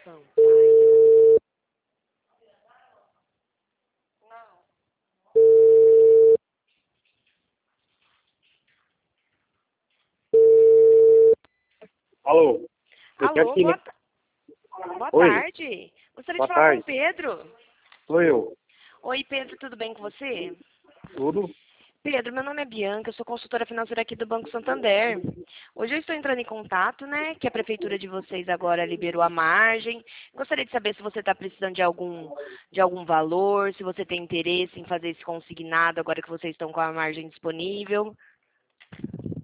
Sampaio. Alô? Alô, Aqui, né? boa Oi, tarde. Gostaria de boa falar com o tarde. Pedro. Sou eu. Oi, Pedro, tudo bem com você? Tudo? Pedro, meu nome é Bianca, eu sou consultora financeira aqui do Banco Santander. Hoje eu estou entrando em contato, né, que a prefeitura de vocês agora liberou a margem. Gostaria de saber se você está precisando de algum valor, se você tem interesse em fazer esse consignado agora que vocês estão com a margem disponível.